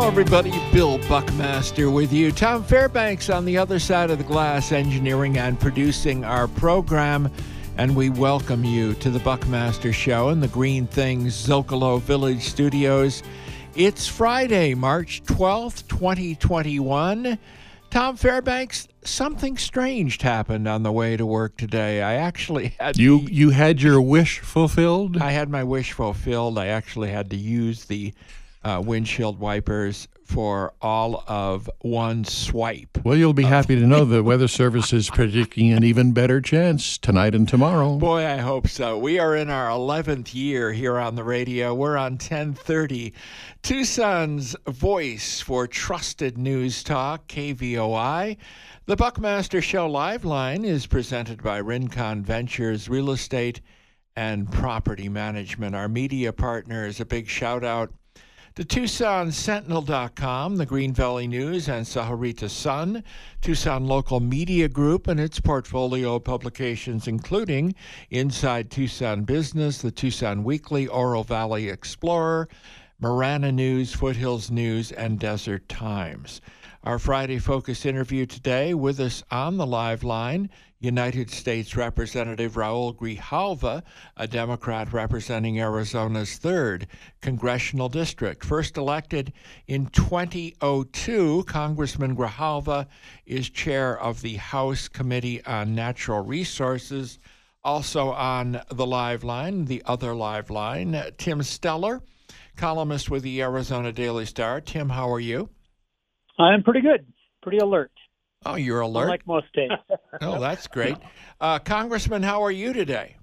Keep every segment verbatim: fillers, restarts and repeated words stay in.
Hello, everybody. Bill Buckmaster with you. Tom Fairbanks on the other side of the glass, engineering and producing our program. And we welcome you to the Buckmaster Show in the Green Things Zocalo Village Studios. It's Friday, March twelfth, twenty twenty-one. Tom Fairbanks, something strange happened on the way to work today. I actually had you the, you had your wish fulfilled? I had my wish fulfilled. I actually had to use the uh, windshield wipers for all of one swipe. Well, you'll be happy to know the Weather Service is predicting an even better chance tonight and tomorrow. Boy, I hope so. We are in our eleventh year here on the radio. We're on ten thirty. Tucson's voice for trusted news talk, K V O I. The Buckmaster Show Live Line is presented by Rincon Ventures Real Estate and Property Management. Our media partners, a big shout out to Tucson Sentinel dot com, the Green Valley News, and Sahuarita Sun, Tucson Local Media Group and its portfolio of publications, including Inside Tucson Business, the Tucson Weekly, Oro Valley Explorer, Marana News, Foothills News, and Desert Times. Our Friday Focus interview today, with us on the live line, United States Representative Raul Grijalva, a Democrat representing Arizona's third congressional district. First elected in twenty oh two, Congressman Grijalva is chair of the House Committee on Natural Resources. Also on the live line, the other live line, Tim Steller, columnist with the Arizona Daily Star. Tim, how are you? I'm pretty good, pretty alert. Oh, you're alert? Like most days. Oh, that's great. Uh, Congressman, how are you today?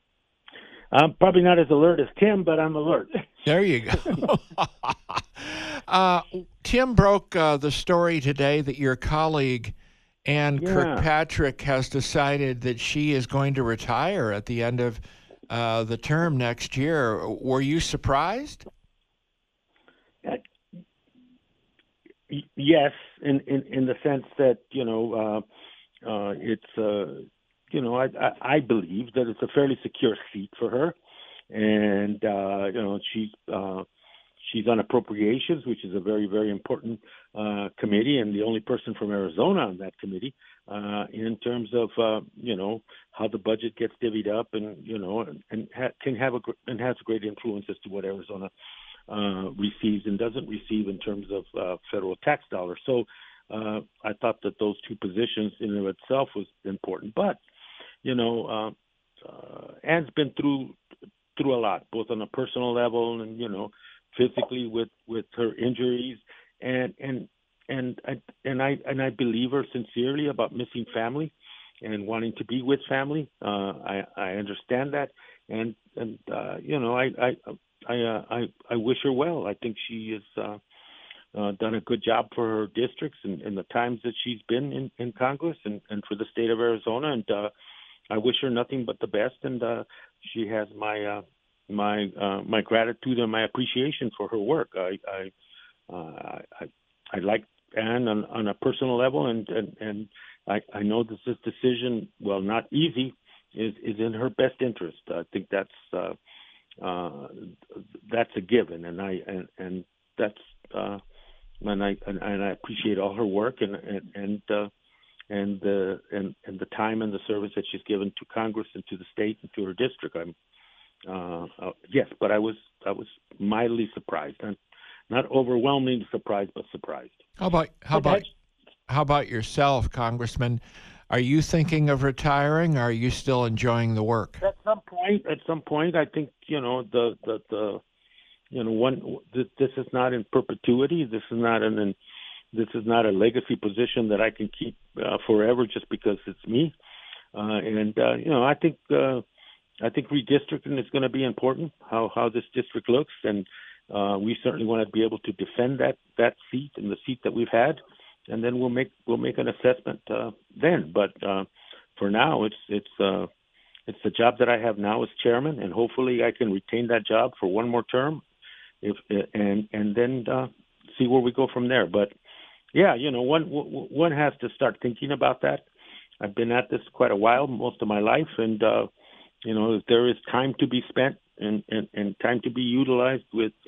I'm probably not as alert as Tim, but I'm alert. There you go. uh, Tim broke uh, the story today that your colleague, Ann Yeah. Kirkpatrick, has decided that she is going to retire at the end of uh, the term next year. Were you surprised? Yes, in, in, in the sense that, you know, uh, uh, it's, uh, you know, I, I, I believe that it's a fairly secure seat for her. And, uh, you know, she, uh, she's on appropriations, which is a very, very important uh, committee, and the only person from Arizona on that committee uh, in terms of, uh, you know, how the budget gets divvied up and, you know, and, and ha- can have a, gr- and has a great influence as to what Arizona Uh, receives and doesn't receive in terms of uh, federal tax dollars. So uh, I thought that those two positions in and of itself was important. But, you know, uh, uh, Ann's been through through a lot, both on a personal level and, you know, physically with, with her injuries. And and and I, and I and I believe her sincerely about missing family and wanting to be with family. Uh, I, I understand that. And, and uh, you know, I, I I, uh, I I wish her well. I think she has uh, uh, done a good job for her districts and, and the times that she's been in, in Congress and, and for the state of Arizona. And uh, I wish her nothing but the best. And uh, she has my uh, my uh, my gratitude and my appreciation for her work. I I uh, I, I like Ann on, on a personal level, and and, and I, I know that this decision, well, not easy, is is in her best interest. I think that's. Uh, Uh, that's a given, and I and, and that's uh, and I and, and I appreciate all her work and and and uh, and the and, and the time and the service that she's given to Congress and to the state and to her district. I'm uh, uh, yes, but I was I was mildly surprised, not not overwhelmingly surprised, but surprised. How about how about how about yourself, Congressman? Are you thinking of retiring, or are you still enjoying the work? At some point, at some point, I think, you know, the, the, the you know, one, this is not in perpetuity. This is not an, this is not a legacy position that I can keep uh, forever just because it's me. Uh, and, uh, you know, I think, uh, I think redistricting is going to be important, how, how this district looks. And uh, we certainly want to be able to defend that, that seat and the seat that we've had. And then we'll make we'll make an assessment uh, then. But uh, for now, it's it's uh, it's the job that I have now as chairman, and hopefully I can retain that job for one more term, if and and then uh, see where we go from there. But yeah, you know, one one has to start thinking about that. I've been at this quite a while, most of my life, and uh, you know, if there is time to be spent and, and, and time to be utilized with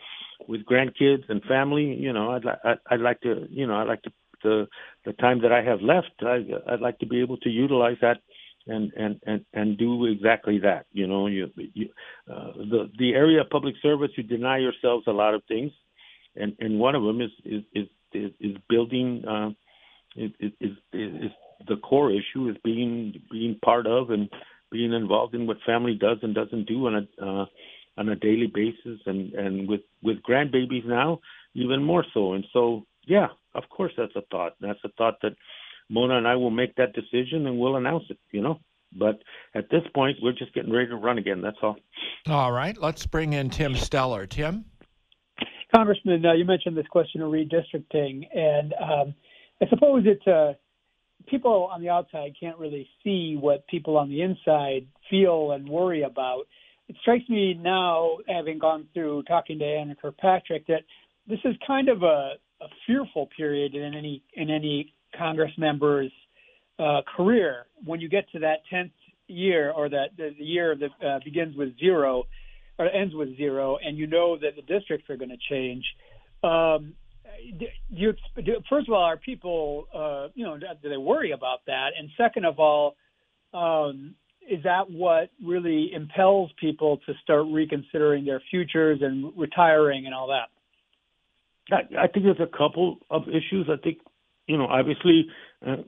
with grandkids and family, you know, I'd, li- I'd, I'd like to, you know, I'd like to, the, the time that I have left, I, I'd like to be able to utilize that and, and, and, and do exactly that. You know, you, you, uh, the, the area of public service, you deny yourselves a lot of things. And, and one of them is, is, is, is, is building, uh, is, is, is, is the core issue is being, being part of and being involved in what family does and doesn't do on a, uh, on a daily basis, and, and with, with grandbabies now, even more so. And so, yeah, of course, that's a thought. That's a thought that Mona and I will make that decision and we'll announce it, you know. But at this point, we're just getting ready to run again. That's all. All right. Let's bring in Tim Steller. Tim? Congressman, uh, you mentioned this question of redistricting, and um, I suppose it's uh, people on the outside can't really see what people on the inside feel and worry about. It strikes me now, having gone through talking to Anna Kirkpatrick, that this is kind of a, a fearful period in any in any Congress member's uh, career. When you get to that tenth year, or that the, the year that uh, begins with zero, or ends with zero, and you know that the districts are going to change. Um, do you, do, first of all, are people, uh, you know, do they worry about that? And second of all, um, is that what really impels people to start reconsidering their futures and retiring and all that? I, I think there's a couple of issues. I think, you know, obviously, uh,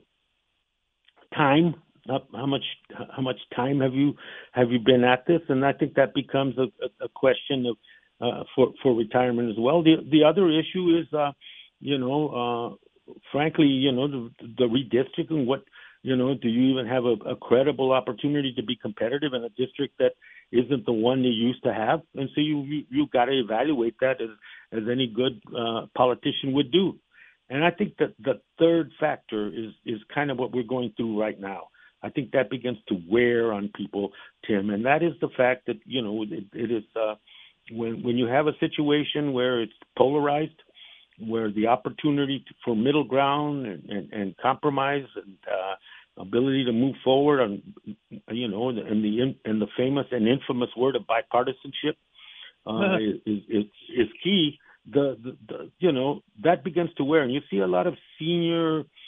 time. How much how much time have you have you been at this? And I think that becomes a, a question of uh, for for retirement as well. The the other issue is, uh, you know, uh, frankly, you know, the, the redistricting. What you know, do you even have a, a credible opportunity to be competitive in a district that isn't the one you used to have? And so you you you've got to evaluate that as as any good uh, politician would do. And I think that the third factor is is kind of what we're going through right now. I think that begins to wear on people, Tim, and that is the fact that, you know, it, it is uh, when when you have a situation where it's polarized, where the opportunity to, for middle ground and, and, and compromise and uh, ability to move forward on, you know, and the and the famous and infamous word of bipartisanship uh, is, is is key. The, the, the you know, that begins to wear, and you see a lot of senior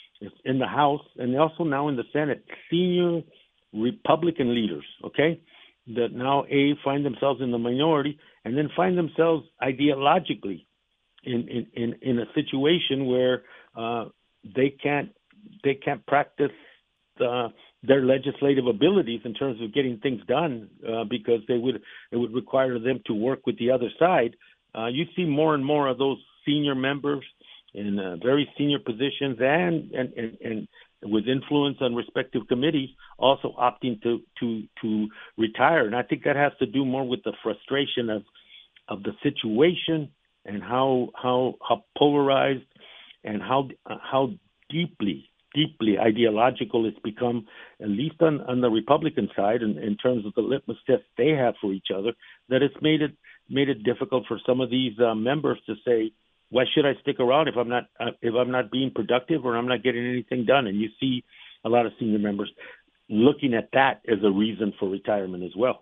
in the House and also now in the Senate, senior Republican leaders, okay, that now A, find themselves in the minority and then find themselves ideologically in in, in, in a situation where uh, they can't they can't practice uh, their legislative abilities in terms of getting things done uh, because they would it would require them to work with the other side. Uh, you see more and more of those senior members in uh, very senior positions and, and, and, and with influence on respective committees also opting to, to, to retire. And I think that has to do more with the frustration of, of the situation and how, how, how polarized and how, uh, how deeply, deeply ideological it's become, at least on, on the Republican side, in, in terms of the litmus test they have for each other, that it's made it, made it difficult for some of these uh, members to say, why should I stick around if I'm not uh, if I'm not being productive or I'm not getting anything done? And you see a lot of senior members looking at that as a reason for retirement as well.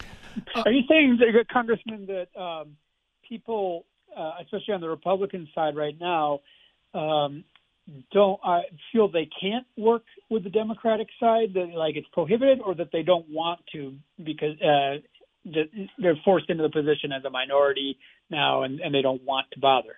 Are you saying, Congressman, that um, people, uh, especially on the Republican side right now, um, don't uh, feel they can't work with the Democratic side, that like it's prohibited, or that they don't want to because uh, they're forced into the position as a minority now and, and they don't want to bother?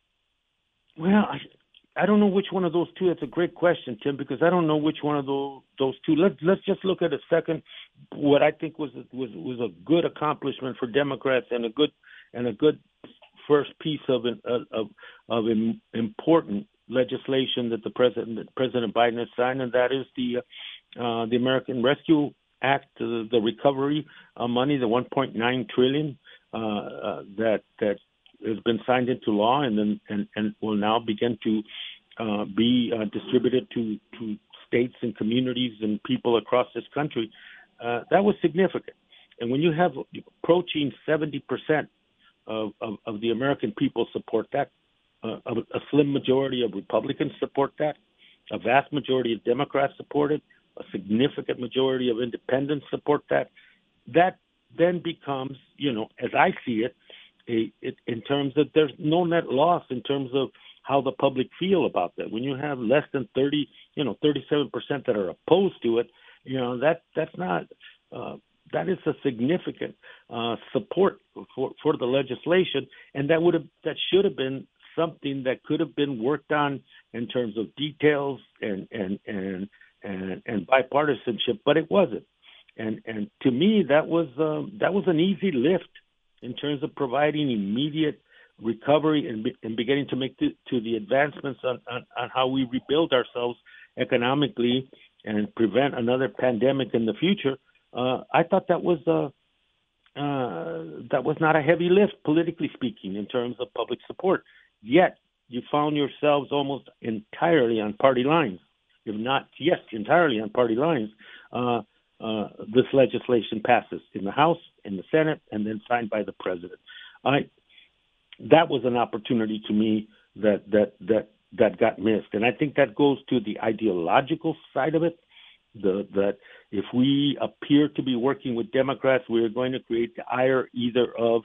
Well, I, I don't know which one of those two. That's a great question, Tim, because I don't know which one of those those two. Let's let's just look at a second what I think was was was a good accomplishment for Democrats and a good and a good first piece of an, of of important legislation that the president that President Biden has signed, and that is the uh, the American Rescue Act, the, the recovery uh, money, the one point nine trillion uh, uh, that that has been signed into law, and then and, and will now begin to uh, be uh, distributed to to states and communities and people across this country. Uh, that was significant, and when you have approaching seventy percent of, of, of the American people support that, uh, a, a slim majority of Republicans support that, a vast majority of Democrats support it, a significant majority of independents support that, that then becomes, you know, as I see it, a it, in terms of there's no net loss in terms of how the public feel about that. When you have less than thirty, you know, thirty-seven percent that are opposed to it, you know, that that's not uh, that is a significant uh, support for for the legislation, and that would have that should have been something that could have been worked on in terms of details and and and and, and bipartisanship, but it wasn't. And and to me, that was um, that was an easy lift in terms of providing immediate recovery and, be, and beginning to make the, to the advancements on, on, on how we rebuild ourselves economically and prevent another pandemic in the future. Uh, I thought that was uh, uh, that was not a heavy lift, politically speaking, in terms of public support. Yet you found yourselves almost entirely on party lines, if not, yes, entirely on party lines. Uh, uh, this legislation passes in the House, in the Senate, and then signed by the president. I that was an opportunity to me that that that that got missed, and I think that goes to the ideological side of it. The that if we appear to be working with Democrats, we are going to create the ire either of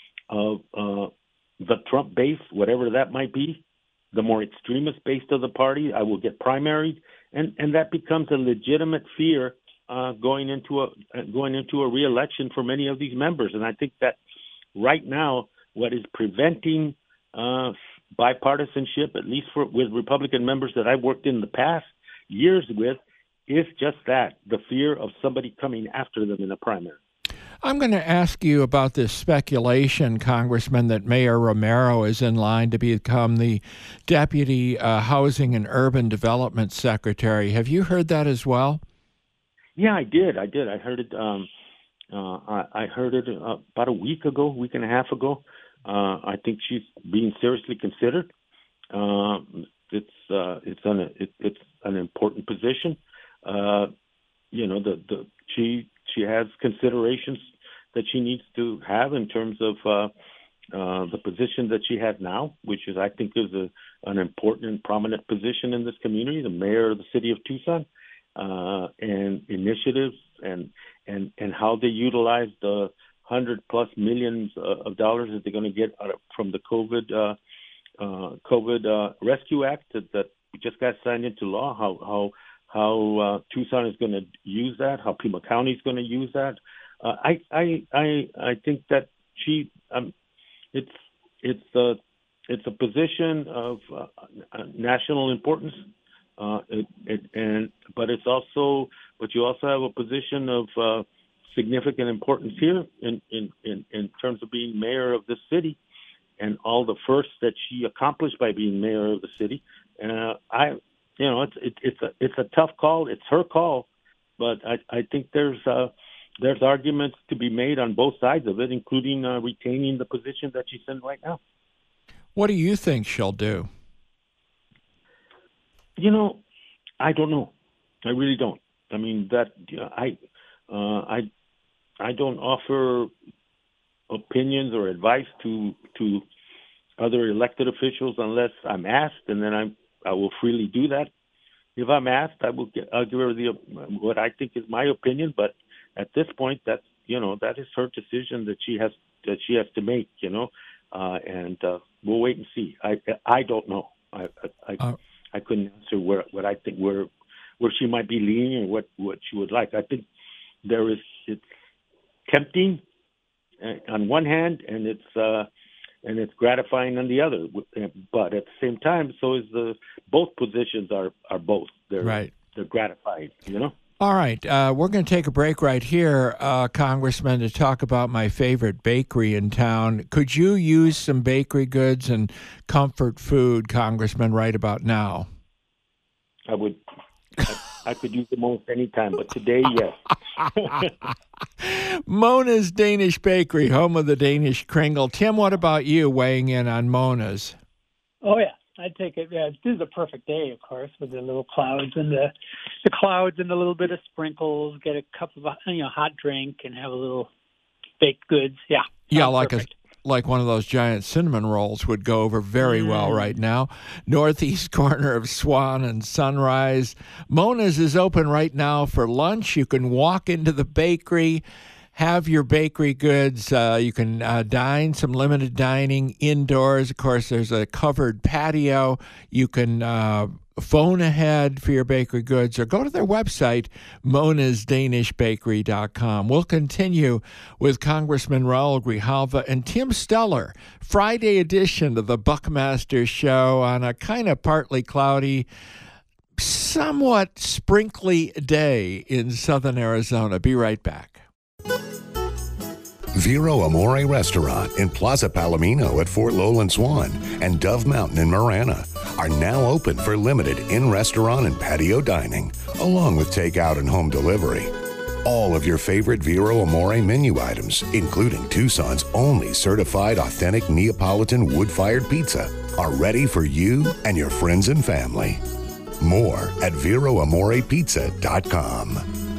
of uh, the Trump base, whatever that might be, the more extremist base of the party. I will get primaried, and and that becomes a legitimate fear uh, going into a going into a reelection for many of these members. And I think that right now, what is preventing uh, bipartisanship, at least for with Republican members that I've worked in the past years with, is just that, the fear of somebody coming after them in a primary. I'm going to ask you about this speculation, Congressman, that Mayor Romero is in line to become the Deputy uh, Housing and Urban Development Secretary. Have you heard that as well? Yeah, I did. I did. I heard it. Um, uh, I, I heard it uh, about a week ago, week and a half ago. Uh, I think she's being seriously considered. Uh, it's uh, it's an it, it's an important position. Uh, you know, the the she she has considerations that she needs to have in terms of uh, uh, the position that she has now, which is I think is a, an important and prominent position in this community, the mayor of the city of Tucson, uh, and initiatives and and and how they utilize the hundred plus millions uh, of dollars that they're going to get out of, from the COVID uh, uh, COVID uh, Rescue Act that, that just got signed into law. How how how uh, Tucson is going to use that, how Pima County is going to use that. Uh, I, I I I think that she um, it's it's a it's a position of uh, national importance, uh, it, it, and but it's also but you also have a position of uh, significant importance here in, in, in, in terms of being mayor of this city and all the firsts that she accomplished by being mayor of the city. Uh, I you know it's it, it's a it's a tough call. It's her call, but I I think there's uh, There's arguments to be made on both sides of it, including uh, retaining the position that she's in right now. What do you think she'll do? You know, I don't know. I really don't. I mean, that you know, I, uh, I, I don't offer opinions or advice to to other elected officials unless I'm asked, and then I I will freely do that. If I'm asked, I will get, I'll give her the what I think is my opinion, but at this point, that's you know that is her decision that she has that she has to make. You know, uh, and uh, we'll wait and see. I I don't know. I I, uh, I couldn't answer where what I think where where she might be leaning or what, what she would like. I think there is it's tempting on one hand, and it's uh, and it's gratifying on the other. But at the same time, so is the both positions are are both. They're right. They're gratifying. You know. All right, uh, we're going to take a break right here, uh, Congressman, to talk about my favorite bakery in town. Could you use some bakery goods and comfort food, Congressman, right about now? I would. I, I could use them almost any time, but today, yes. Mona's Danish Bakery, home of the Danish Kringle. Tim, what about you weighing in on Mona's? Oh, yeah. I'd take it. Yeah, this is a perfect day, of course, with the little clouds and the the clouds and a little bit of sprinkles. Get a cup of you know hot drink and have a little baked goods. Yeah, yeah, like perfect. a like one of those giant cinnamon rolls would go over very mm. well right now. Northeast corner of Swan and Sunrise. Mona's is open right now for lunch. You can walk into the bakery, have your bakery goods. Uh, you can uh, dine, some limited dining indoors. Of course, there's a covered patio. You can uh, phone ahead for your bakery goods or go to their website, monas danish bakery dot com. We'll continue with Congressman Raul Grijalva and Tim Steller, Friday edition of the Buckmaster Show on a kind of partly cloudy, somewhat sprinkly day in southern Arizona. Be right back. Vero Amore Restaurant in Plaza Palomino at Fort Lowell and Swan and Dove Mountain in Marana are now open for limited in-restaurant and patio dining, along with takeout and home delivery. All of your favorite Vero Amore menu items, including Tucson's only certified authentic Neapolitan wood-fired pizza, are ready for you and your friends and family. More at vero amore pizza dot com.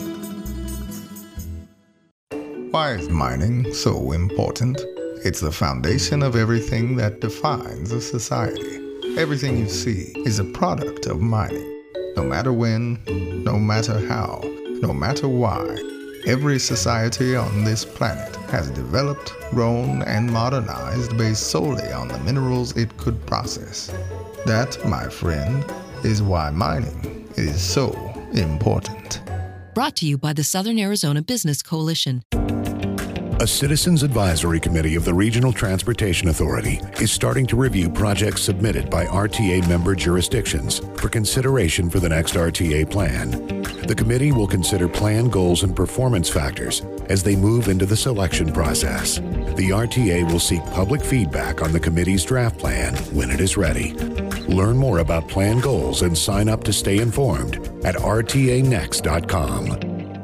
Why is mining so important? It's the foundation of everything that defines a society. Everything you see is a product of mining. No matter when, no matter how, no matter why, every society on this planet has developed, grown, and modernized based solely on the minerals it could process. That, my friend, is why mining is so important. Brought to you by the Southern Arizona Business Coalition. A Citizens Advisory Committee of the Regional Transportation Authority is starting to review projects submitted by R T A member jurisdictions for consideration for the next R T A plan. The committee will consider plan goals and performance factors as they move into the selection process. The R T A will seek public feedback on the committee's draft plan when it is ready. Learn more about plan goals and sign up to stay informed at r t a next dot com.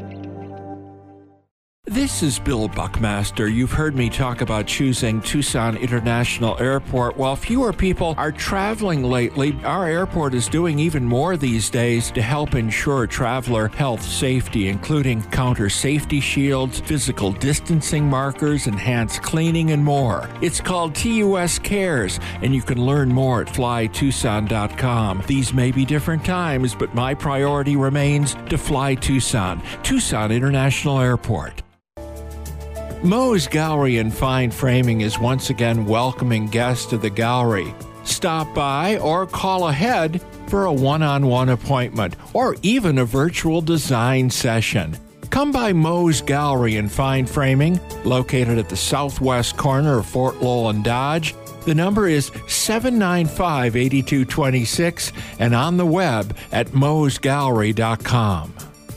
This is Bill Buckmaster. You've heard me talk about choosing Tucson International Airport. While fewer people are traveling lately, our airport is doing even more these days to help ensure traveler health safety, including counter safety shields, physical distancing markers, enhanced cleaning, and more. It's called T U S Cares, and you can learn more at fly tucson dot com. These may be different times, but my priority remains to fly Tucson. Tucson International Airport. Moe's Gallery and Fine Framing is once again welcoming guests to the gallery. Stop by or call ahead for a one-on-one appointment or even a virtual design session. Come by Moe's Gallery and Fine Framing, located at the southwest corner of Fort Lowell and Dodge. The number is seven nine five, eight two two six and on the web at moes gallery dot com.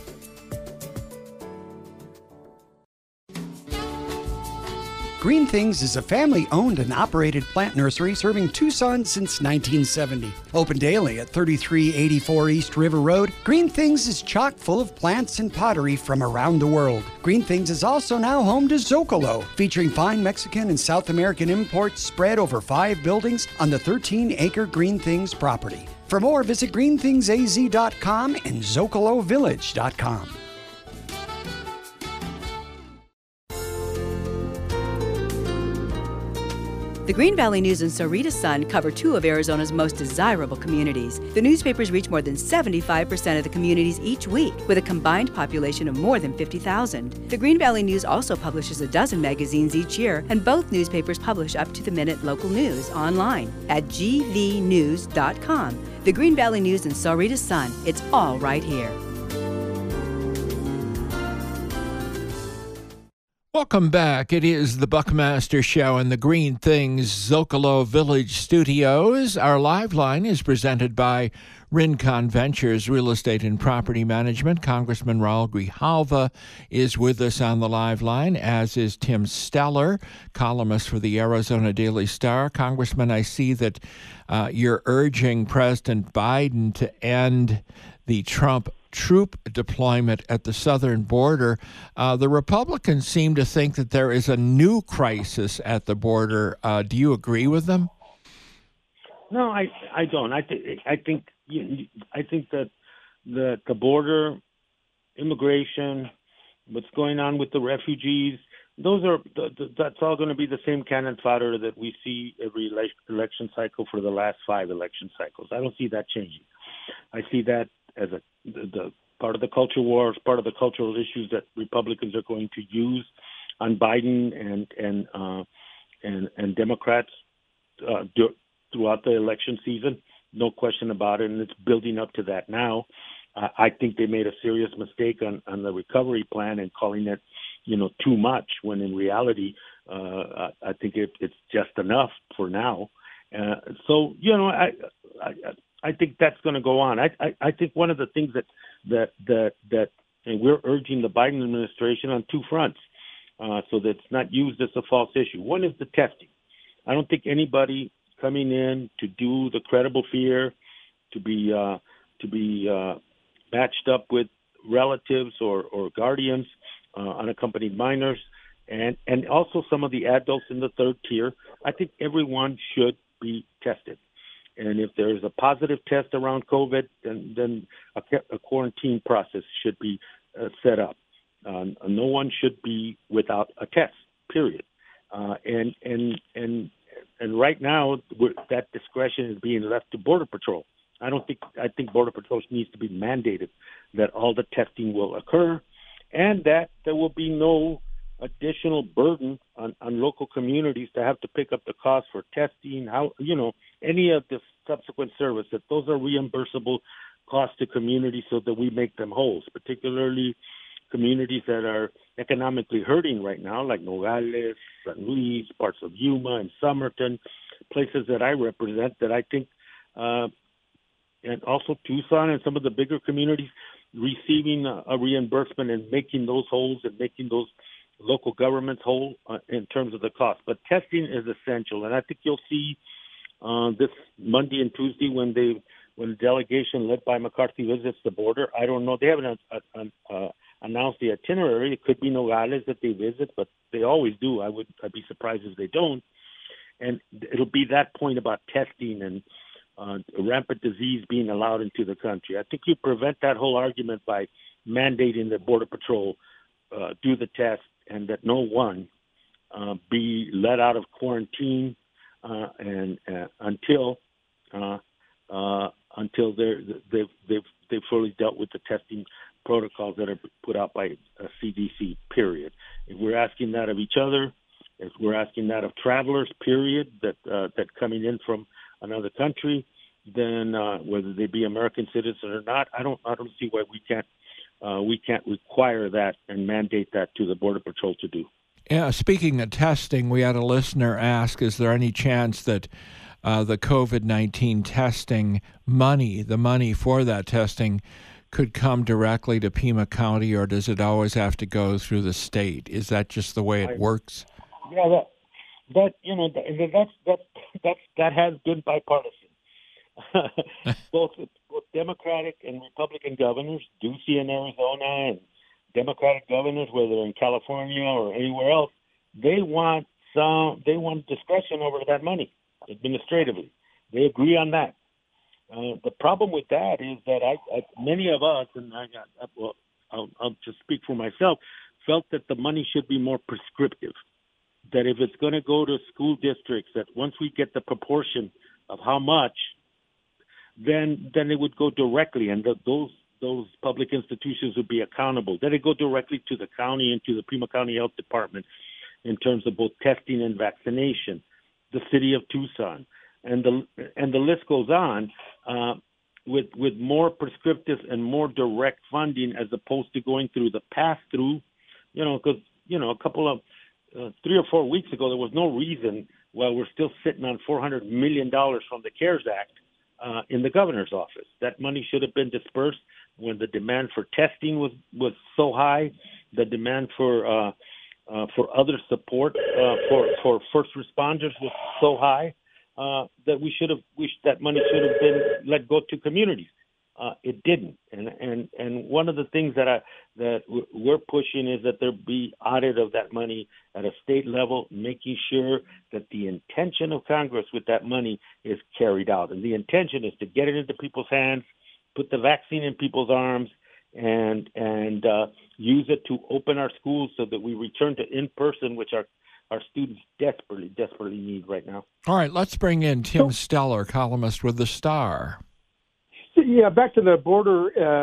Green Things is a family-owned and operated plant nursery serving Tucson since nineteen seventy. Open daily at thirty-three eighty-four East River Road, Green Things is chock full of plants and pottery from around the world. Green Things is also now home to Zocalo, featuring fine Mexican and South American imports spread over five buildings on the thirteen acre Green Things property. For more, visit green things a z dot com and zocalo village dot com. The Green Valley News and Sahuarita Sun cover two of Arizona's most desirable communities. The newspapers reach more than seventy-five percent of the communities each week, with a combined population of more than fifty thousand. The Green Valley News also publishes a dozen magazines each year, and both newspapers publish up-to-the-minute local news online at g v news dot com. The Green Valley News and Sahuarita Sun, it's all right here. Welcome back. It is the Buckmaster Show in the Green Things Zocalo Village Studios. Our live line is presented by Rincon Ventures Real Estate and Property Management. Congressman Raul Grijalva is with us on the live line, as is Tim Steller, columnist for the Arizona Daily Star. Congressman, I see that uh, you're urging President Biden to end the Trump troop deployment at the southern border. Uh, the Republicans seem to think that there is a new crisis at the border. Uh, do you agree with them? No, I I don't. I think I think I think that that the border, immigration, what's going on with the refugees, those are that's all going to be the same cannon fodder that we see every election cycle for the last five election cycles. I don't see that changing. I see that as a the, the part of the culture wars, part of the cultural issues that Republicans are going to use on Biden and and uh, and and Democrats uh, do, throughout the election season. No question about it, and it's building up to that now. Uh, I think they made a serious mistake on, on the recovery plan and calling it, you know, too much, when in reality, uh, I, I think it, it's just enough for now. Uh, so, you know, I I, I think that's going to go on. I, I I think one of the things that that that that and we're urging the Biden administration on two fronts, uh, so that it's not used as a false issue. One is the testing. I don't think anybody coming in to do the credible fear, to be uh, to be uh, matched up with relatives or, or guardians, uh, unaccompanied minors, and, and also some of the adults in the third tier. I think everyone should be tested. And if there's a positive test around COVID, then, then a, a quarantine process should be uh, set up. Uh, no one should be without a test, period. Uh, and, and, and, and right now, that discretion is being left to Border Patrol. I don't think I think Border Patrol needs to be mandated that all the testing will occur, and that there will be no additional burden on, on local communities to have to pick up the cost for testing. How you know any of the subsequent service, that those are reimbursable costs to communities, so that we make them whole, particularly communities that are economically hurting right now, like Nogales, San Luis, parts of Yuma, and Somerton, places that I represent. That I think. Uh, and also Tucson and some of the bigger communities receiving a, a reimbursement and making those holes and making those local governments whole uh, in terms of the cost. But testing is essential, and I think you'll see uh, this Monday and Tuesday when they when the delegation led by McCarthy visits the border. I don't know. They haven't uh, uh, uh, announced the itinerary. It could be Nogales that they visit, but they always do. I would I'd be surprised if they don't. And it'll be that point about testing and Uh, rampant disease being allowed into the country. I think you prevent that whole argument by mandating that Border Patrol uh, do the test and that no one uh, be let out of quarantine uh, and uh, until uh, uh, until they're, they've they've they've fully dealt with the testing protocols that are put out by uh, C D C. Period. If we're asking that of each other, if we're asking that of travelers, period, that uh, that coming in from another country, then uh, whether they be American citizens or not, I don't I don't see why we can't uh, we can't require that and mandate that to the Border Patrol to do. Yeah, speaking of testing, we had a listener ask, is there any chance that uh, the COVID nineteen testing money, the money for that testing, could come directly to Pima County, or does it always have to go through the state? Is that just the way it I, works? Yeah, that, that you know, that, that's that that's that has been bipartisan. both, both Democratic and Republican governors, Ducey in Arizona and Democratic governors, whether in California or anywhere else, they want some, they want discretion over that money administratively. They agree on that. Uh, the problem with that is that I, I many of us, and I got, well, I'll, I'll just speak for myself, felt that the money should be more prescriptive. That if it's going to go to school districts, that once we get the proportion of how much, then then it would go directly, and the, those those public institutions would be accountable. Then it go directly to the county and to the Pima County Health Department in terms of both testing and vaccination, the city of Tucson, and the and the list goes on uh, with with more prescriptive and more direct funding as opposed to going through the pass-through. You know, because you know a couple of uh, three or four weeks ago there was no reason why we're still sitting on four hundred million dollars from the CARES Act. Uh, in the governor's office. That money should have been dispersed when the demand for testing was, was so high, the demand for uh, uh, for other support uh, for for first responders was so high uh, that we should have wished that money should have been let go to communities. Uh, it didn't, and and and one of the things that I that we're pushing is that there be audit of that money at a state level, making sure that the intention of Congress with that money is carried out, and the intention is to get it into people's hands, put the vaccine in people's arms, and and uh, use it to open our schools so that we return to in person, which our our students desperately desperately need right now. All right, let's bring in Tim Steller, columnist with the Star. Yeah, back to the border uh,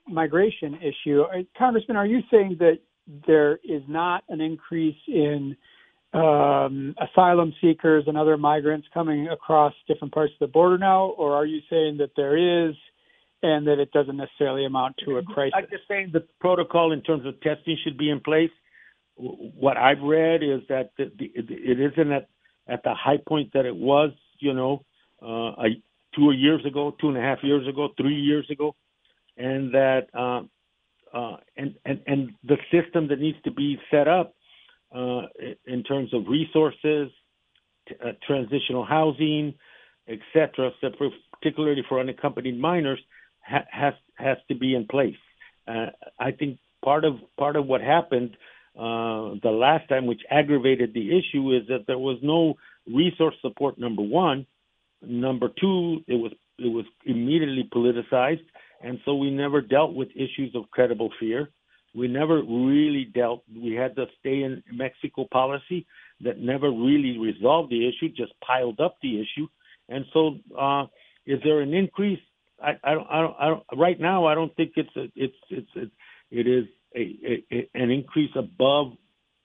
migration issue. Congressman, are you saying that there is not an increase in um, asylum seekers and other migrants coming across different parts of the border now, or are you saying that there is and that it doesn't necessarily amount to a crisis? I'm just saying the protocol in terms of testing should be in place. What I've read is that the, the, it isn't at, at the high point that it was, you know, uh, a, two years ago, two and a half years ago, three years ago, and that uh, uh, and, and and the system that needs to be set up uh, in terms of resources, t- uh, transitional housing, et cetera, particularly for unaccompanied minors, ha- has has to be in place. Uh, I think part of part of what happened uh, the last time, which aggravated the issue, is that there was no resource support. Number one, number two, it was it was immediately politicized, and so we never dealt with issues of credible fear. We never really dealt. We had the stay in Mexico policy that never really resolved the issue, just piled up the issue. And so, uh, is there an increase? I, I, don't, I, don't, I don't. Right now, I don't think it's a, it's it's it, it is a, a, an increase above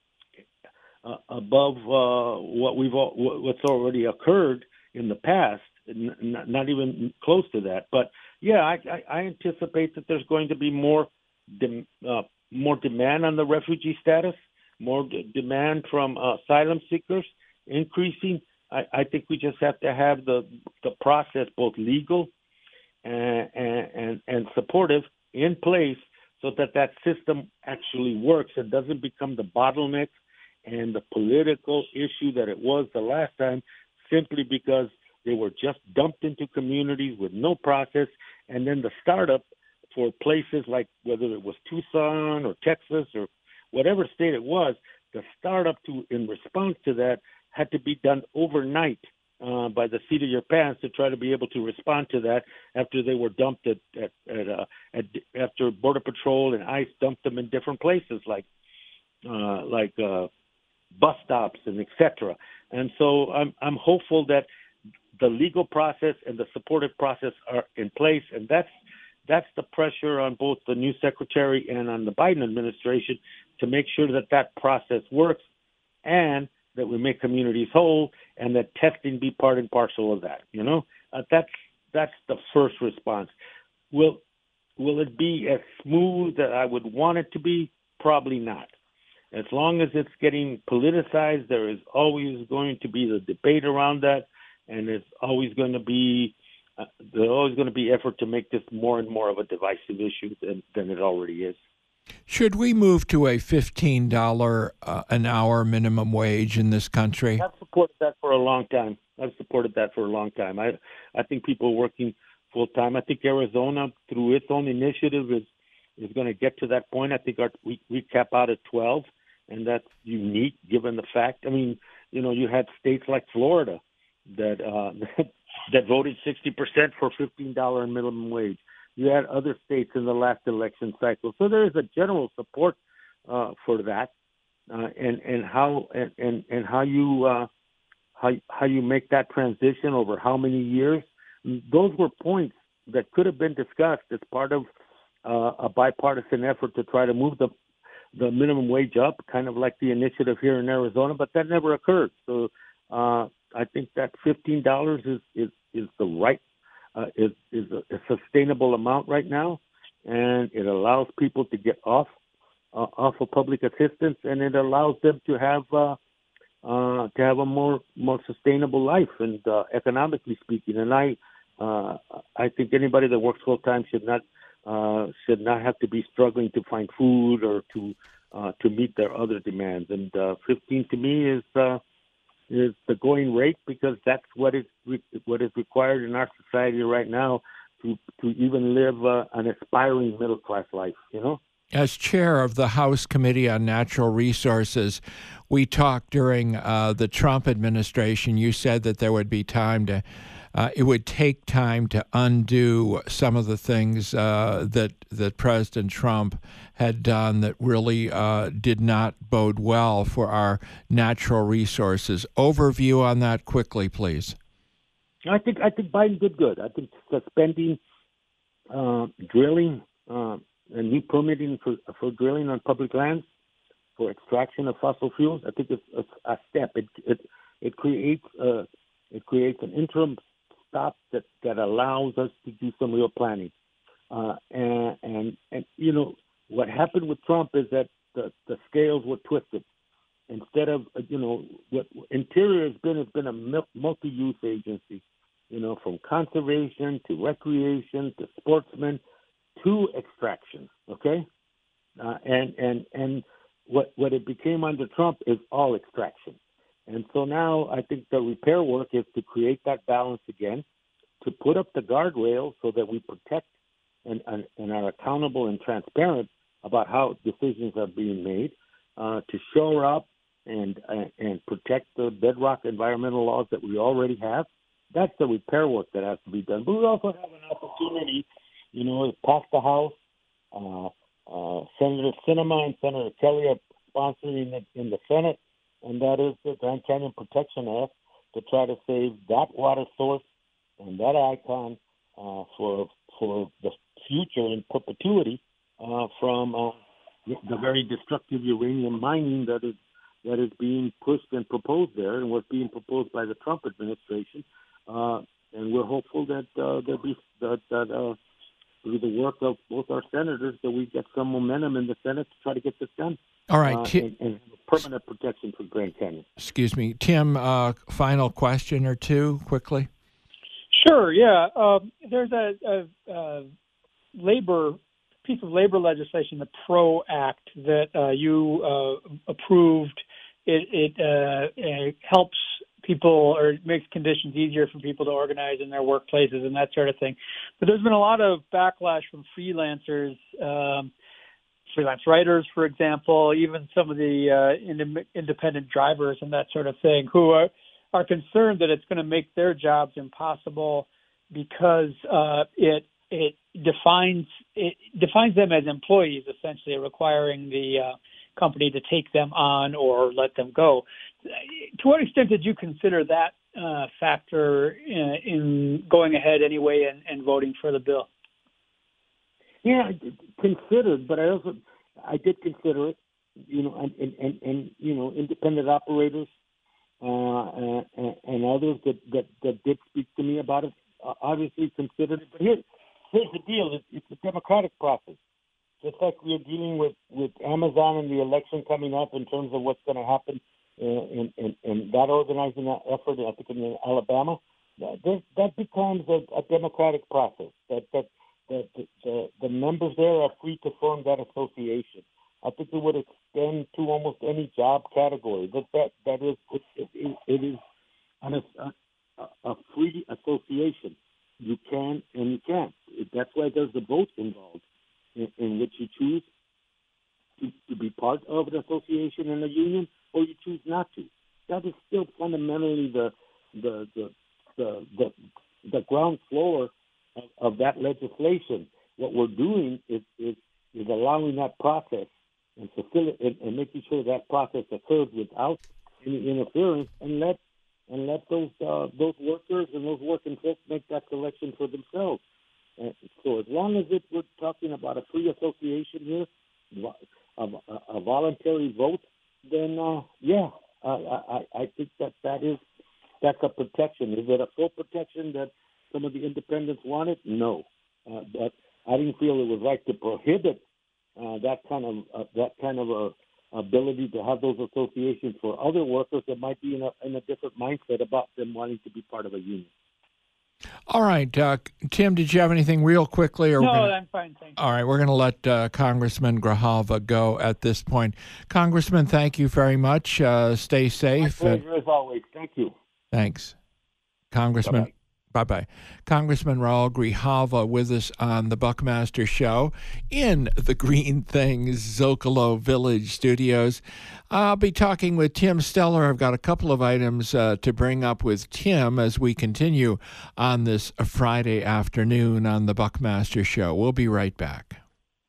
uh, above uh, what we've all, what's already occurred in the past. N- not even close to that. But yeah, I, I, I anticipate that there's going to be more de- uh, more demand on the refugee status, more d- demand from uh, asylum seekers increasing. I, I think we just have to have the the process both legal and, and and supportive in place so that that system actually works and doesn't become the bottleneck and the political issue that it was the last time, simply because they were just dumped into communities with no process, and then the startup for places like whether it was Tucson or Texas or whatever state it was, the startup to in response to that had to be done overnight uh, by the seat of your pants to try to be able to respond to that after they were dumped at, at, at, uh, at after Border Patrol and ICE dumped them in different places like uh, like uh, bus stops and et cetera. And so I'm I'm hopeful that the legal process and the supportive process are in place, and that's that's the pressure on both the new secretary and on the Biden administration to make sure that that process works and that we make communities whole and that testing be part and parcel of that. You know, uh, that's that's the first response. Will will it be as smooth as I would want it to be? Probably not. As long as it's getting politicized, there is always going to be the debate around that. And it's always going to be uh, there's always going to be effort to make this more and more of a divisive issue than, than it already is. Should we move to a fifteen dollars uh, an hour minimum wage in this country? I've supported that for a long time. I've supported that for a long time. I I think people working full time. I think Arizona, through its own initiative, is is going to get to that point. I think our, we we cap out at twelve, and that's unique given the fact. I mean, you know, you had states like Florida that uh, that voted sixty percent for fifteen dollars minimum wage. You had other states in the last election cycle. So there is a general support uh, for that, uh, and and how and, and, and how you uh, how how you make that transition over how many years. Those were points that could have been discussed as part of uh, a bipartisan effort to try to move the the minimum wage up, kind of like the initiative here in Arizona, but that never occurred. So uh, I think that fifteen dollars is, is, is the right, uh, is, is a, a sustainable amount right now, and it allows people to get off uh, off of public assistance, and it allows them to have uh, uh, to have a more more sustainable life, and uh, economically speaking. And I uh, I think anybody that works full time should not uh, should not have to be struggling to find food or to uh, to meet their other demands. And uh, fifteen to me is. Uh, is the going rate, because that's what is re- what is required in our society right now to to even live uh, an aspiring middle class life. You know. As chair of the House Committee on Natural Resources, we talked during uh, the Trump administration. You said that there would be time to, uh, it would take time to undo some of the things uh, that that President Trump had done that really uh, did not bode well for our natural resources. Overview on that quickly, please. I think I think Biden did good. I think suspending uh, drilling uh, a new permitting for, for drilling on public lands for extraction of fossil fuels. I think it's, it's a step. It it it creates a it creates an interim stop that, that allows us to do some real planning. Uh, and, and and you know what happened with Trump is that the, the scales were twisted. Instead of you know what Interior has been has been a multi-use agency, you know, from conservation to recreation to sportsmen to extraction. Okay, uh, and and and what what it became under Trump is all extraction. And so now I think the repair work is to create that balance again, to put up the guardrails so that we protect and, and, and are accountable and transparent about how decisions are being made, uh, to shore up and, and and protect the bedrock environmental laws that we already have. That's the repair work that has to be done. But we also have an opportunity, you know, past the House, uh, uh, Senator Sinema and Senator Kelly are sponsoring it in the Senate, and that is the Grand Canyon Protection Act to try to save that water source and that icon uh, for for the future in perpetuity uh, from uh, the very destructive uranium mining that is that is being pushed and proposed there, and what's being proposed by the Trump administration. Uh, and we're hopeful that uh, there'll be that, that uh, through the work of both our senators that we get some momentum in the Senate to try to get this done. All right, uh, Ti- and, and permanent protection for Grand Canyon. Excuse me, Tim. Uh, final question or two, quickly. Sure. Yeah. Um, there's a, a, a labor piece of labor legislation, the PRO Act, that uh, you uh, approved. It, it, uh, it helps people or makes conditions easier for people to organize in their workplaces and that sort of thing. But there's been a lot of backlash from freelancers, um, freelance writers, for example, even some of the uh, ind- independent drivers and that sort of thing, who are, are concerned that it's going to make their jobs impossible because uh, it it defines it defines them as employees, essentially requiring the uh, company to take them on or let them go. To what extent did you consider that uh, factor in, in going ahead anyway and, and voting for the bill? Yeah, considered, but I also I did consider it. You know, and and, and, and you know, independent operators uh, and, and others that, that, that did speak to me about it. Uh, obviously considered it, but here, here's the deal: it's, it's a democratic process. Just like we're dealing with, with Amazon and the election coming up in terms of what's going to happen in, in, in that organizing that effort, I think in Alabama, that, that becomes a, a democratic process. That that, that the, the, the members there are free to form that association. I think it would extend to almost any job category. That that, that is it, it, it is an, a, a free association. You can and you can't. That's why there's the vote involved, in, in which you choose to, to be part of an association and a union, or you choose not to. That is still fundamentally the the the the the, the ground floor of, of that legislation. What we're doing is is, is allowing that process and facilitating and making sure that process occurs without any interference, and let and let those uh, those workers and those working folks make that selection for themselves. And so as long as it, we're talking about a free association here, a, a, a voluntary vote, then uh, yeah, I, I, I think that that is that's a protection. Is it a full protection that some of the independents wanted? No, uh, but I didn't feel it was right to prohibit uh, that kind of uh, that kind of a ability to have those associations for other workers that might be in a, in a different mindset about them wanting to be part of a union. All right, uh, Tim, did you have anything real quickly? Or no, gonna... I'm fine, thank you. All right, we're going to let uh, Congressman Grijalva go at this point. Congressman, thank you very much. Uh, stay safe. My pleasure, as always. Thank you. Thanks. Congressman. Bye-bye. Bye-bye. Congressman Raul Grijalva with us on the Buckmaster Show in the Green Things Zocalo Village studios. I'll be talking with Tim Steller. I've got a couple of items uh, to bring up with Tim as we continue on this Friday afternoon on the Buckmaster Show. We'll be right back.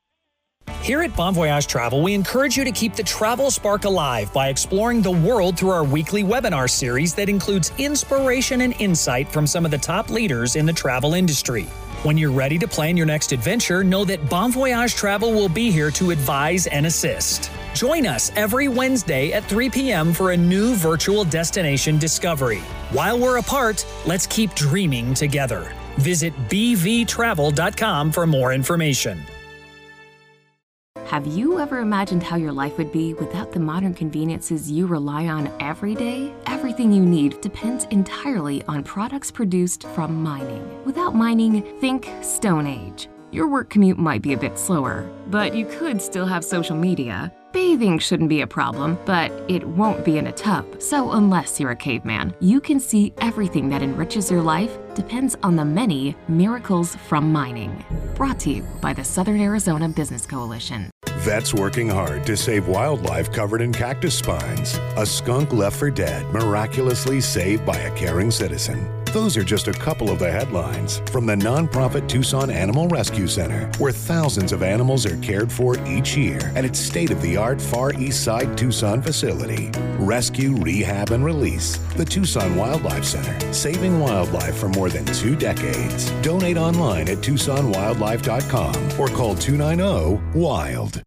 Here at Bon Voyage Travel, we encourage you to keep the travel spark alive by exploring the world through our weekly webinar series that includes inspiration and insight from some of the top leaders in the travel industry. When you're ready to plan your next adventure, know that Bon Voyage Travel will be here to advise and assist. Join us every Wednesday at three p.m. for a new virtual destination discovery. While we're apart, let's keep dreaming together. Visit b v travel dot com for more information. Have you ever imagined how your life would be without the modern conveniences you rely on every day? Everything you need depends entirely on products produced from mining. Without mining, think Stone Age. Your work commute might be a bit slower, but you could still have social media. Bathing shouldn't be a problem, but it won't be in a tub. So unless you're a caveman, you can see everything that enriches your life depends on the many miracles from mining. Brought to you by the Southern Arizona Business Coalition. Vets working hard to save wildlife covered in cactus spines. A skunk left for dead, miraculously saved by a caring citizen. Those are just a couple of the headlines from the nonprofit Tucson Animal Rescue Center, where thousands of animals are cared for each year at its state-of-the-art Far East Side Tucson facility. Rescue, rehab, and release. The Tucson Wildlife Center, saving wildlife for more than two decades. Donate online at tucson wildlife dot com or call two nine zero, WILD.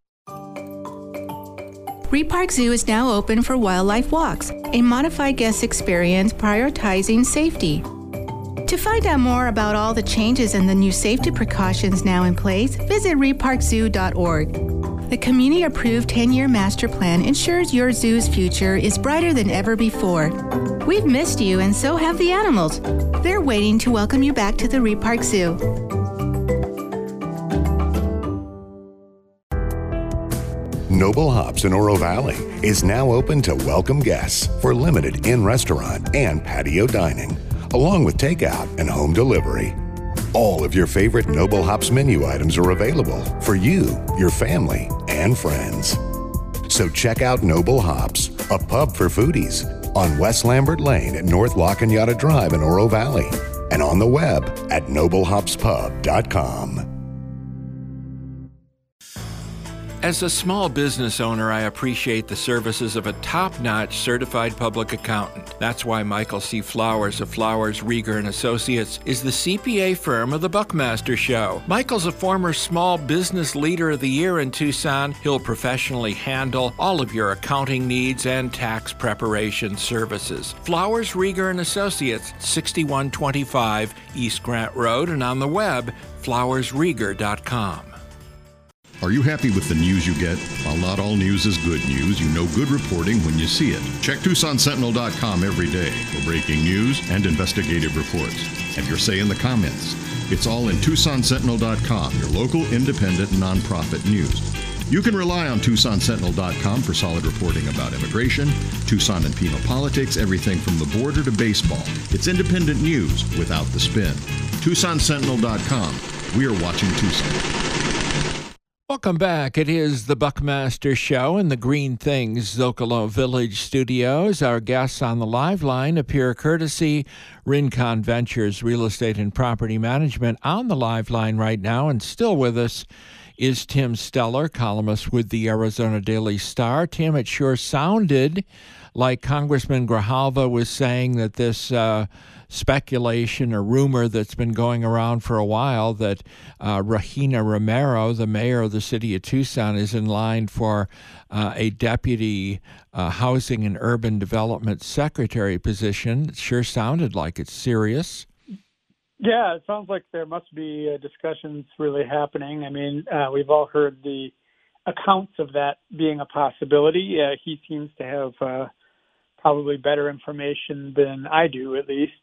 Reed Park Zoo is now open for wildlife walks, a modified guest experience prioritizing safety. To find out more about all the changes and the new safety precautions now in place, visit reed park zoo dot org. The community-approved ten-year master plan ensures your zoo's future is brighter than ever before. We've missed you, and so have the animals. They're waiting to welcome you back to the Reed Park Zoo. Noble Hops in Oro Valley is now open to welcome guests for limited in-restaurant and patio dining, along with takeout and home delivery. All of your favorite Noble Hops menu items are available for you, your family, and friends. So check out Noble Hops, a pub for foodies, on West Lambert Lane at North La Cañada Drive in Oro Valley, and on the web at noble hops pub dot com. As a small business owner, I appreciate the services of a top-notch certified public accountant. That's why Michael C. Flowers of Flowers, Rieger and Associates is the C P A firm of the Buckmaster Show. Michael's a former Small Business Leader of the Year in Tucson. He'll professionally handle all of your accounting needs and tax preparation services. Flowers, Rieger and Associates, sixty-one twenty-five East Grant Road, and on the web, flowers rieger dot com. Are you happy with the news you get? While not all news is good news, you know good reporting when you see it. Check Tucson Sentinel dot com every day for breaking news and investigative reports. Have your say in the comments. It's all in Tucson Sentinel dot com, your local independent nonprofit news. You can rely on Tucson Sentinel dot com for solid reporting about immigration, Tucson and penal politics, everything from the border to baseball. It's independent news without the spin. Tucson Sentinel dot com. We are watching Tucson. Welcome back. It is the Buckmaster Show in the Green Things Zocalo Village studios. Our guests on the live line appear courtesy Rincon Ventures Real Estate and Property Management. On the live line right now and still with us is Tim Steller, columnist with the Arizona Daily Star. Tim, it sure sounded like Congressman Grijalva was saying that this uh, speculation or rumor that's been going around for a while that uh, Regina Romero, the mayor of the city of Tucson, is in line for uh, a deputy uh, housing and urban development secretary position. It sure sounded like it's serious. Yeah, it sounds like there must be uh, discussions really happening. I mean, uh, we've all heard the accounts of that being a possibility. Uh, he seems to have uh, probably better information than I do, at least.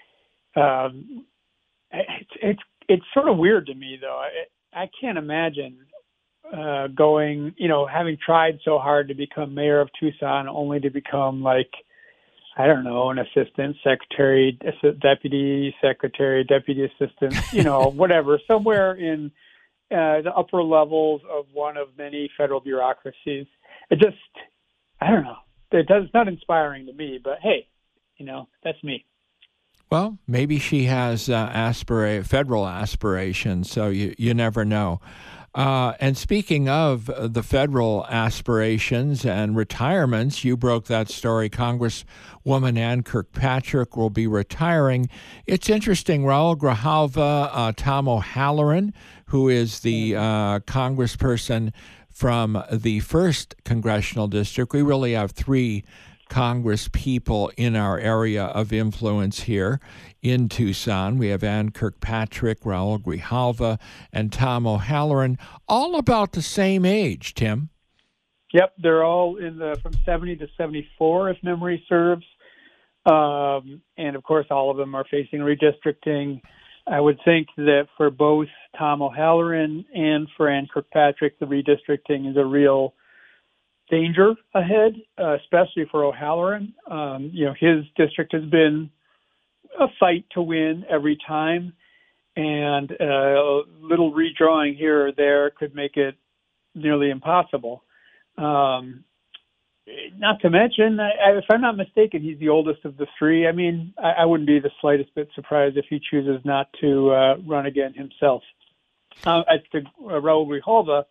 Um, it's, it's it's sort of weird to me, though. I, I can't imagine uh, going, you know, having tried so hard to become mayor of Tucson only to become, like, I don't know, an assistant secretary, deputy secretary, deputy assistant, you know, whatever, somewhere in uh, the upper levels of one of many federal bureaucracies. It just, I don't know. It does, it's not inspiring to me, but hey, you know, that's me. Well, maybe she has uh, aspira- federal aspirations, so you, you never know. Uh, and speaking of the federal aspirations and retirements, you broke that story. Congresswoman Ann Kirkpatrick will be retiring. It's interesting, Raul Grijalva, uh, Tom O'Halloran, who is the uh, congressperson from the first congressional district. We really have three Congress people in our area of influence here in Tucson. We have Ann Kirkpatrick, Raul Grijalva, and Tom O'Halloran, all about the same age, Tim. Yep, they're all in the from seventy to seventy-four, if memory serves. Um, and, of course, all of them are facing redistricting. I would think that for both Tom O'Halloran and for Ann Kirkpatrick, the redistricting is a real danger ahead, uh, especially for O'Halloran. Um, you know, his district has been a fight to win every time, and uh, a little redrawing here or there could make it nearly impossible. Um, not to mention, I, if I'm not mistaken, he's the oldest of the three. I mean, I, I wouldn't be the slightest bit surprised if he chooses not to uh, run again himself. Uh, as to uh, Raul Grijalva,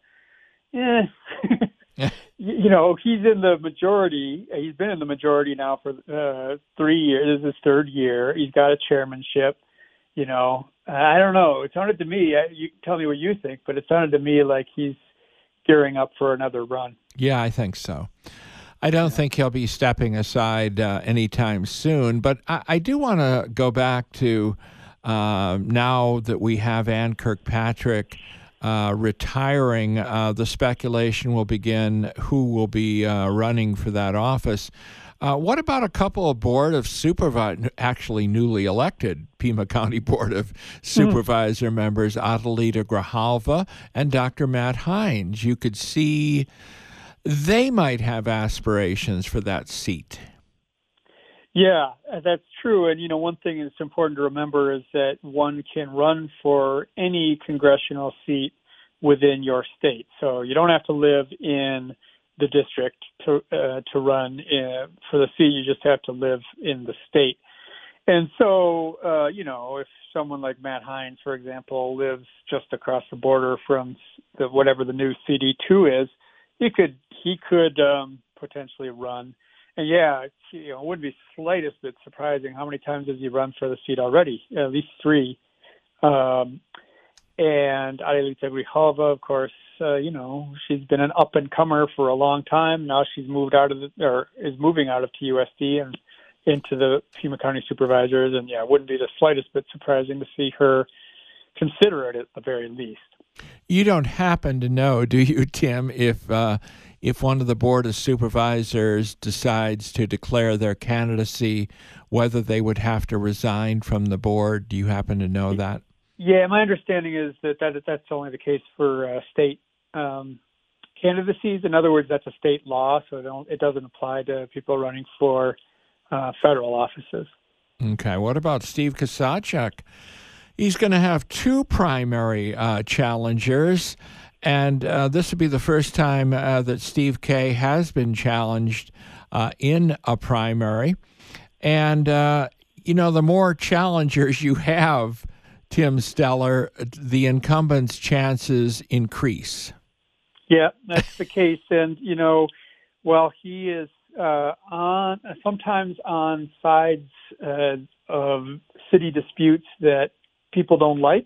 eh, you know, he's in the majority. He's been in the majority now for uh, three years. This is his third year. He's got a chairmanship. You know, I don't know. It sounded to me, you tell me what you think, but it sounded to me like he's gearing up for another run. Yeah, I think so. I don't yeah. think he'll be stepping aside uh, anytime soon, but I, I do want to go back to uh, now that we have Ann Kirkpatrick Uh, retiring, uh, the speculation will begin who will be uh, running for that office. Uh, what about a couple of Board of Supervisors, actually newly elected Pima County Board of Supervisor mm. members, Adelita Grijalva and Doctor Matt Hines? You could see they might have aspirations for that seat. Yeah, that's true. And, you know, one thing that's important to remember is that one can run for any congressional seat within your state. So you don't have to live in the district to uh, to run in, for the seat. You just have to live in the state. And so, uh, you know, if someone like Matt Hines, for example, lives just across the border from the, whatever the new C D two is, he could, he could um, potentially run. And yeah, you know, it wouldn't be slightest bit surprising how many times has he run for the seat already? At least three. Um, and Adelita Grijalva, of course, uh, you know, she's been an up and comer for a long time. Now she's moved out of the, or is moving out of T U S D and into the Pima County Supervisors. And yeah, it wouldn't be the slightest bit surprising to see her consider it at the very least. You don't happen to know, do you, Tim, if uh, if one of the Board of Supervisors decides to declare their candidacy, whether they would have to resign from the board? Do you happen to know that? Yeah, my understanding is that, that that's only the case for uh, state um, candidacies. In other words, that's a state law, so it, don't, it doesn't apply to people running for uh, federal offices. Okay, what about Steve Kusachik? He's going to have two primary uh, challengers, and uh, this would be the first time uh, that Steve K. has been challenged uh, in a primary. And, uh, you know, the more challengers you have, Tim Steller, the incumbent's chances increase. Yeah, that's the case. And, you know, while he is uh, on sometimes on sides uh, of city disputes that people don't like,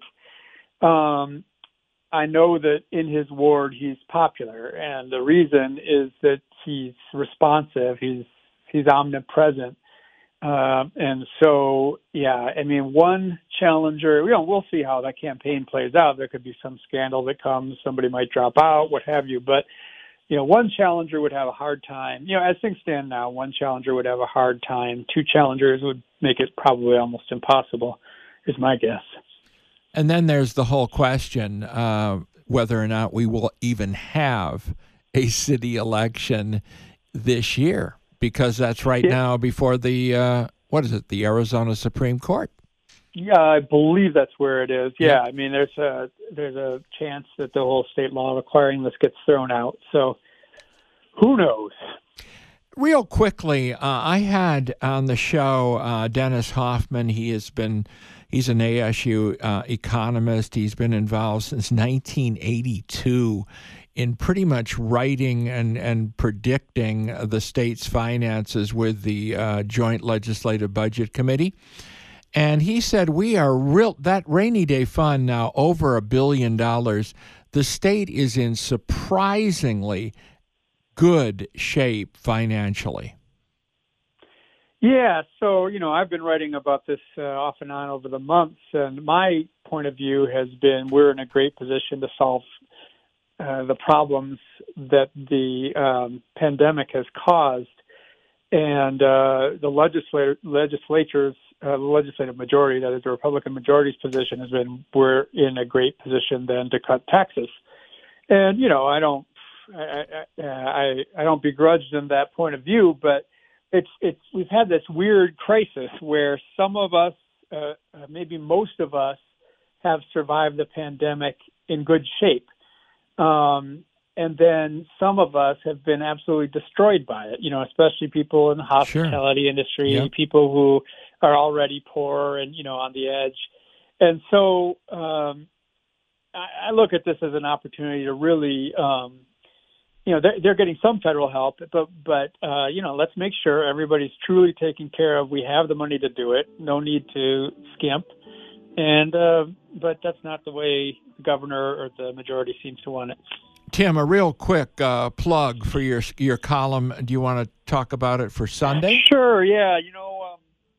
um, I know that in his ward he's popular, and the reason is that he's responsive, he's he's omnipresent, uh, and so yeah, I mean, one challenger, you know, we'll see how that campaign plays out. There could be some scandal that comes, somebody might drop out, what have you, but you know, one challenger would have a hard time. You know, as things stand now, one challenger would have a hard time. Two challengers would make it probably almost impossible, is my guess. And then there's the whole question uh, whether or not we will even have a city election this year, because that's right yeah. now before the, uh, what is it, the Arizona Supreme Court? Yeah, I believe that's where it is. Yeah, yeah. I mean, there's a, there's a chance that the whole state law requiring this gets thrown out. So who knows? Real quickly, uh, I had on the show uh, Dennis Hoffman. He has been, he's an A S U uh, economist. He's been involved since nineteen eighty-two in pretty much writing and, and predicting the state's finances with the uh, Joint Legislative Budget Committee. And he said, we are real, that rainy day fund now over a billion dollars. The state is in surprisingly good shape financially. Yeah, so, you know, I've been writing about this uh, off and on over the months, and my point of view has been we're in a great position to solve uh, the problems that the um, pandemic has caused. And uh, the legislator, legislatures, uh, the legislative majority, that is the Republican majority's position, has been we're in a great position then to cut taxes. And, you know, I don't I, I, I don't begrudge them that point of view, but it's it's we've had this weird crisis where some of us, uh, maybe most of us, have survived the pandemic in good shape, um, and then some of us have been absolutely destroyed by it. You know, especially people in the hospitality sure. industry, yep. people who are already poor and you know on the edge, and so um, I, I look at this as an opportunity to really. Um, You know, they're, they're getting some federal help, but, but uh, you know, let's make sure everybody's truly taken care of. We have the money to do it. No need to skimp. And uh, but that's not the way the governor or the majority seems to want it. Tim, a real quick uh, plug for your your column. Do you want to talk about it for Sunday? Sure, yeah. You know, um,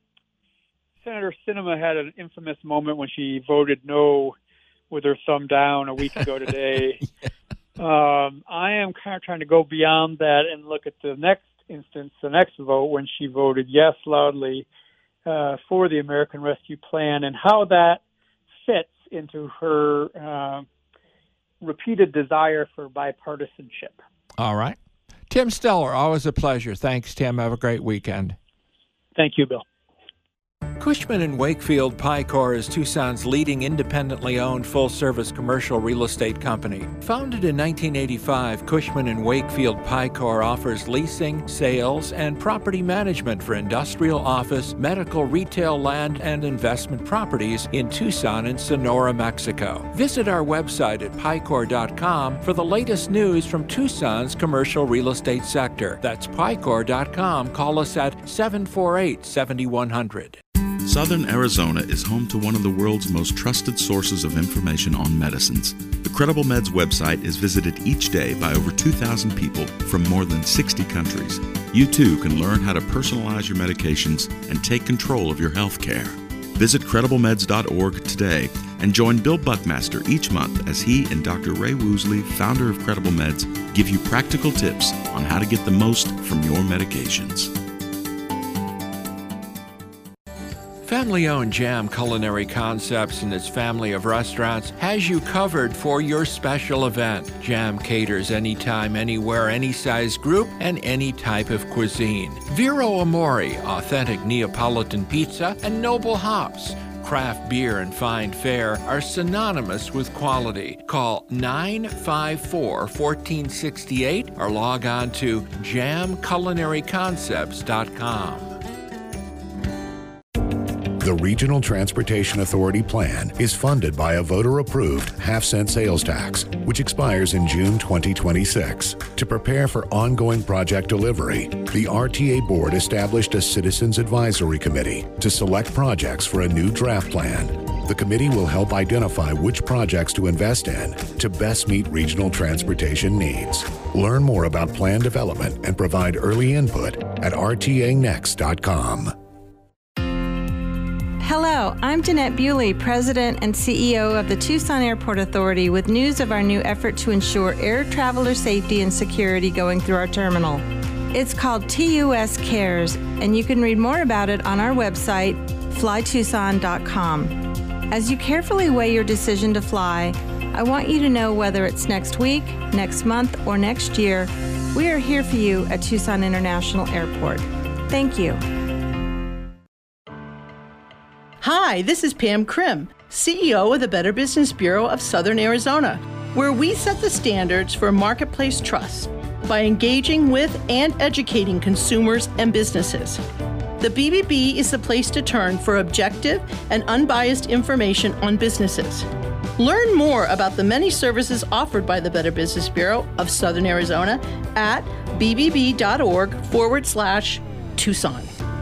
Senator Sinema had an infamous moment when she voted no with her thumb down a week ago today. yeah. Um, I am kind of trying to go beyond that and look at the next instance, the next vote, when she voted yes loudly uh, for the American Rescue Plan and how that fits into her uh, repeated desire for bipartisanship. All right. Tim Steller, always a pleasure. Thanks, Tim. Have a great weekend. Thank you, Bill. Cushman and Wakefield Picor is Tucson's leading independently owned full-service commercial real estate company. Founded in nineteen eighty-five, Cushman and Wakefield Picor offers leasing, sales, and property management for industrial, office, medical, retail, land, and investment properties in Tucson and Sonora, Mexico. Visit our website at picor dot com for the latest news from Tucson's commercial real estate sector. That's picor dot com. Call us at seven four eight, seven one zero zero. Southern Arizona is home to one of the world's most trusted sources of information on medicines. The Credible Meds website is visited each day by over two thousand people from more than sixty countries. You too can learn how to personalize your medications and take control of your health care. Visit credible meds dot org today and join Bill Buckmaster each month as he and Doctor Ray Woosley, founder of Credible Meds, give you practical tips on how to get the most from your medications. Family-owned Jam Culinary Concepts and its family of restaurants has you covered for your special event. Jam caters anytime, anywhere, any size group, and any type of cuisine. Vero Amore, authentic Neapolitan pizza, and Noble Hops. Craft beer and fine fare are synonymous with quality. Call nine five four, one four six eight or log on to jam culinary concepts dot com. The Regional Transportation Authority plan is funded by a voter-approved half-cent sales tax, which expires in June twenty twenty-six. To prepare for ongoing project delivery, the R T A Board established a Citizens Advisory Committee to select projects for a new draft plan. The committee will help identify which projects to invest in to best meet regional transportation needs. Learn more about plan development and provide early input at r t a next dot com. Hello, I'm Jeanette Bewley, President and C E O of the Tucson Airport Authority, with news of our new effort to ensure air traveler safety and security going through our terminal. It's called T U S Cares, and you can read more about it on our website, fly tucson dot com. As you carefully weigh your decision to fly, I want you to know whether it's next week, next month, or next year, we are here for you at Tucson International Airport. Thank you. Hi, this is Pam Krim, C E O of the Better Business Bureau of Southern Arizona, where we set the standards for marketplace trust. by engaging with and educating consumers and businesses. The B B B is the place to turn for objective and unbiased information on businesses. Learn more about the many services offered by the Better Business Bureau of Southern Arizona at bbb.org forward slash Tucson.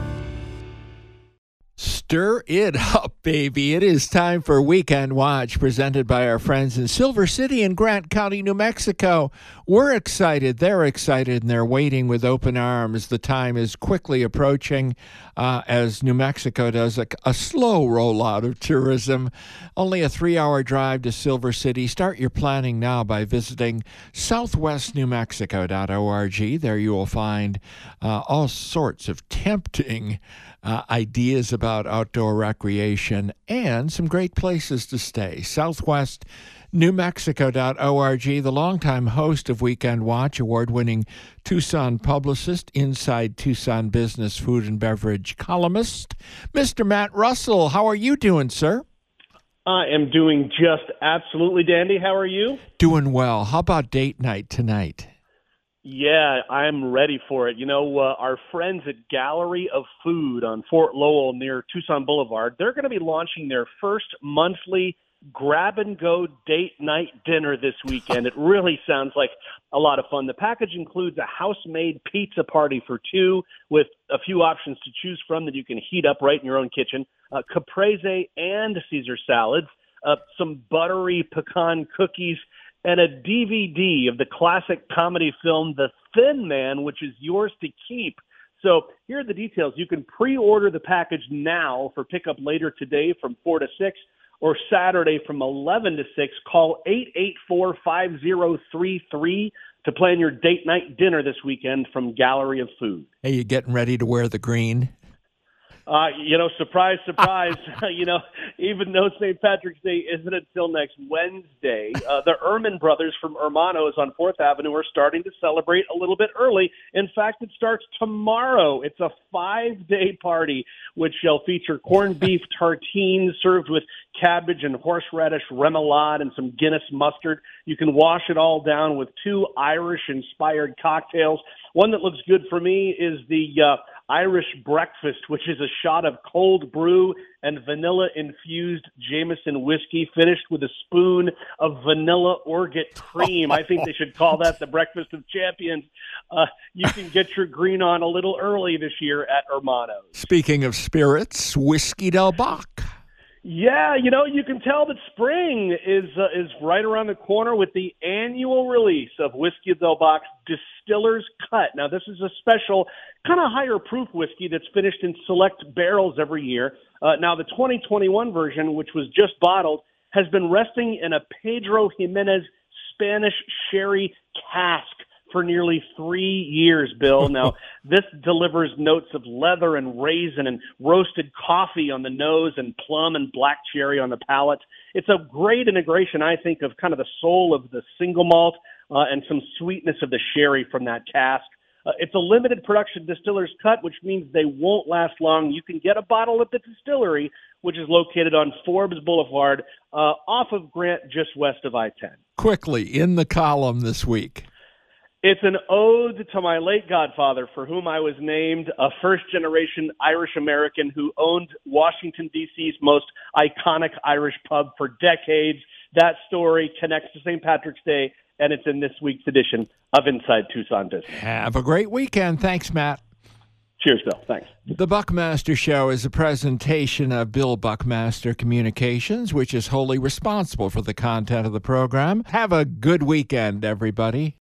Stir it up, baby. It is time for Weekend Watch, presented by our friends in Silver City and Grant County, New Mexico. We're excited. They're excited, and they're waiting with open arms. The time is quickly approaching uh, as New Mexico does a, a slow rollout of tourism. Only a three-hour drive to Silver City. Start your planning now by visiting southwest new mexico dot org. There you will find uh, all sorts of tempting Uh, ideas about outdoor recreation and some great places to stay. southwest new mexico dot org, the longtime host of Weekend Watch, award-winning Tucson publicist, Inside Tucson Business Food and Beverage columnist, Mister Matt Russell. How are you doing, sir? I am doing just absolutely dandy. How are you? Doing well. How about date night tonight? Yeah, I'm ready for it. You know, uh, our friends at Gallery of Food on Fort Lowell near Tucson Boulevard, they're going to be launching their first monthly grab-and-go date night dinner this weekend. It really sounds like a lot of fun. The package includes a house-made pizza party for two with a few options to choose from that you can heat up right in your own kitchen, uh, caprese and Caesar salads, uh, some buttery pecan cookies, and a D V D of the classic comedy film The Thin Man, which is yours to keep. So here are the details. You can pre-order the package now for pickup later today from four to six or Saturday from eleven to six. Call eight eight four, five zero three three to plan your date night dinner this weekend from Gallery of Food. Hey, you getting ready to wear the green? Uh, you know, surprise, surprise, you know, even though Saint Patrick's Day isn't until next Wednesday, uh, the Ehrman brothers from Hermanos on fourth Avenue are starting to celebrate a little bit early. In fact, it starts tomorrow. It's a five-day party, which shall feature corned beef tartines served with cabbage and horseradish remoulade and some Guinness mustard. You can wash it all down with two Irish-inspired cocktails. One that looks good for me is the uh, Irish breakfast, which is a shot of cold brew and vanilla-infused Jameson whiskey finished with a spoon of vanilla orgeat cream. I think they should call that the breakfast of champions. Uh, you can get your green on a little early this year at Hermanos. Speaking of spirits, Whiskey Del Bach. Yeah, you know, you can tell that spring is uh, is right around the corner with the annual release of Whiskey Del Bach's Distiller's Cut. Now, this is a special, kind of higher proof whiskey that's finished in select barrels every year. Uh, now, the twenty twenty-one version, which was just bottled, has been resting in a Pedro Jimenez Spanish sherry cask for nearly three years, Bill. Now, this delivers notes of leather and raisin and roasted coffee on the nose and plum and black cherry on the palate. It's a great integration, I think, of kind of the soul of the single malt uh, and some sweetness of the sherry from that cask. Uh, it's a limited production Distiller's Cut, which means they won't last long. You can get a bottle at the distillery, which is located on Forbes Boulevard uh, off of Grant, just west of I ten. Quickly, in the column this week. It's an ode to my late godfather, for whom I was named a first-generation Irish-American who owned Washington, D C's most iconic Irish pub for decades. That story connects to Saint Patrick's Day, and it's in this week's edition of Inside Tucson Business. Have a great weekend. Thanks, Matt. Cheers, Bill. Thanks. The Buckmaster Show is a presentation of Bill Buckmaster Communications, which is wholly responsible for the content of the program. Have a good weekend, everybody.